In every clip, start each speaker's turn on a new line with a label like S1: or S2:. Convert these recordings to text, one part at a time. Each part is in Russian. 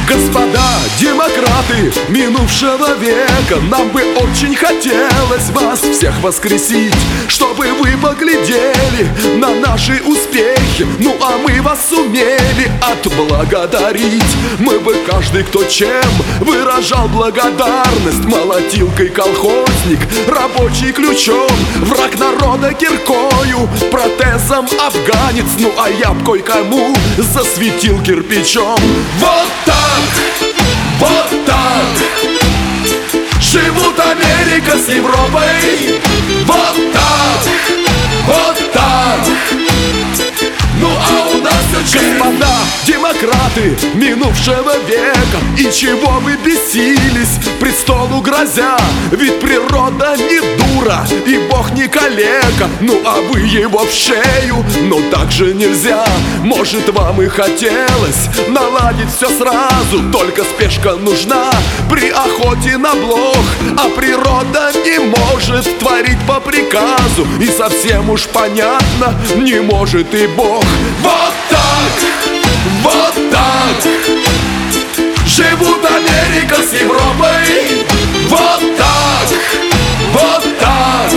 S1: Господа демократы минувшего века, нам бы очень хотелось вас всех воскресить, чтобы вы поглядели на наши успехи, ну а мы вас сумели отблагодарить. Мы бы каждый, кто чем выражал благодарность: молотилкой колхозник, рабочий ключом, враг народа киркою, протезом афганец, ну а я б кое-кому засветил кирпичом. Вот так! Вот так живут Америка с Европой. Вот так, вот так. Ну а у нас все честно. Господа демократы минувшего века, и чего вы бесились, престолу грозя? Ведь природа не дура, и Бог не калека. Ну а вы его в шею, но так же нельзя. Может, вам и хотелось наладить все сразу, только спешка нужна при охоте на блох. А природа не может творить по приказу, и совсем уж понятно, не может и Бог. Вот так! Вот так живут Америка с Европой. Вот так! Вот так!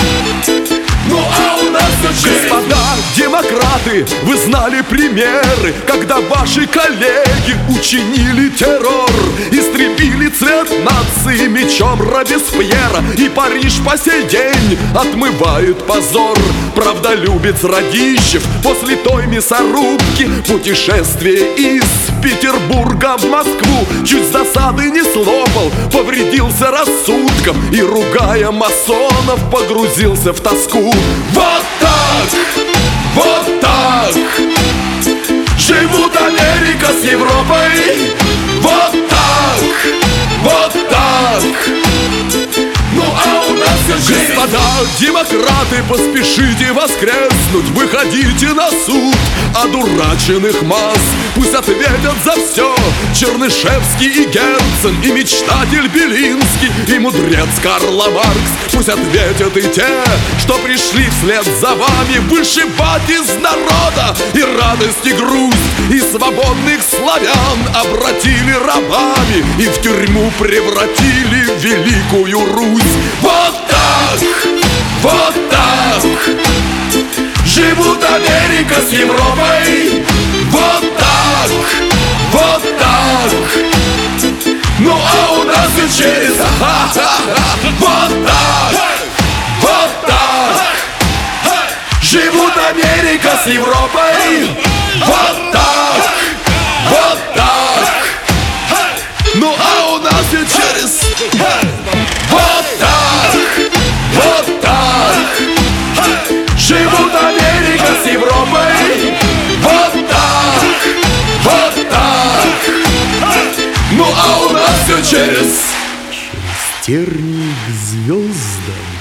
S1: Ну а у нас все честно. Господа демократы, вы знали примеры, когда ваши коллеги учинили террор, истребили цвет нации мечом Робеспьера, и Париж по сей день отмывает позор. Правдолюбец Радищев после той мясорубки путешествие из Петербурга в Москву чуть с засады не слопал, повредился рассудком и, ругая масонов, погрузился в тоску. Вот так! Вот так живут Америка с Европой. Вот так! Вот так! Ну а у нас все честно. Господа демократы, поспешите воскреснуть, выходите на суд одураченных масс. Пусть ответят за все Чернышевский и Герцен, и мечтатель Белинский, и мудрец Карл Маркс. Пусть ответят и те, что пришли вслед за вами вышибать из народа и радость, и грусть, и свободных славян обратили рабами и в тюрьму превратили Великую Русь. Вот так! Вот так живут Америка с Европой. Вот так! Вот так! Ну а у нас все через вот так! Вот так живут Америка с Европой. Вот так! Вот так! Ну а у нас все через вот так! Вот так живут Америка с Европой. Вот так! Вот так! Ну а у нас все через
S2: тернии к звездам.